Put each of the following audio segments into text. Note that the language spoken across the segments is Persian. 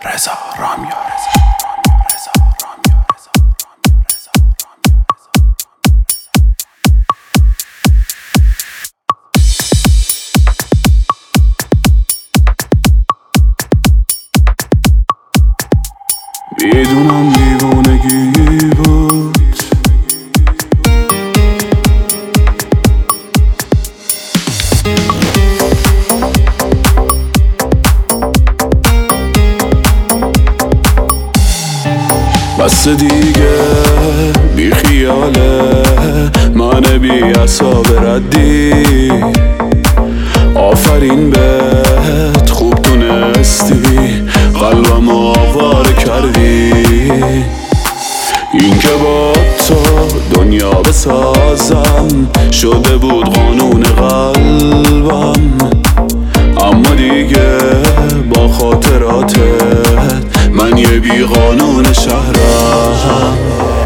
رضا رامیا. میدونم دیوونگی بود، بس دیگه بی خیاله من بی عصاب ردی. آفرین بهت خوب دونستی قلبم آواره کردی. این که با تو دنیا بسازم شده بود قانون قلبم، اما دیگه با خاطراتت من یه بی قانون شهرم.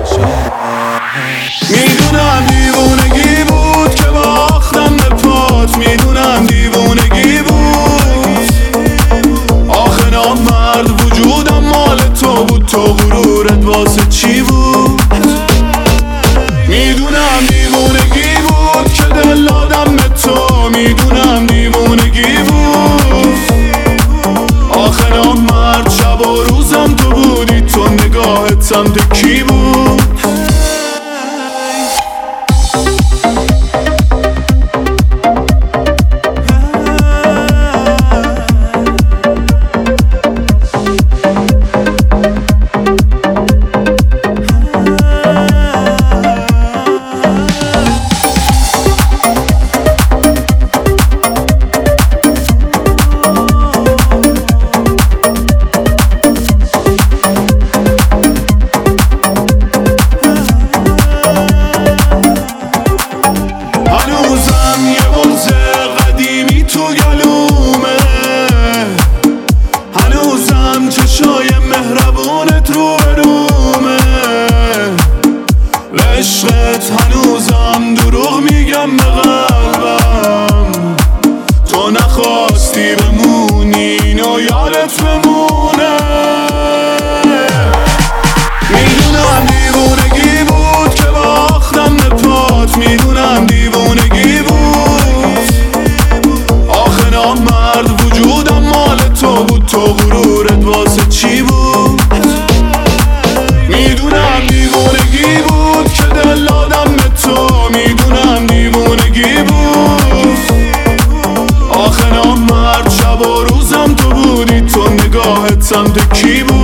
میدونم دیوونگی بود که باختم به پات، میدونم دیوونگی بود. آخه نامرد وجودم مال تو بود، تو غرورت واسه چی بود؟ میدونم دیوونگی بود که دل دادم به تو، میدونم دیوونگی بود. آخه نامرد شب و روزم تو بودی، تو نگاهت سمت کی بود؟ چشای مهربونت رو برومه، عشقت هنوزم دروغ میگم به قلبم. تو نخواستی بمونی اینو یادت بمونه. میدونم دیوونگی بود که باختم به پات، میدونم دیوونگی بود. آخه نامرد وجودم مال تو بود، تو غرورت واسه چی بود؟ میدونم دیوونگی بود که دل دادم به تو، میدونم دیوونگی بود. آخه نامرد شب و روزم تو بودی، تو نگاهت سمت کی بود؟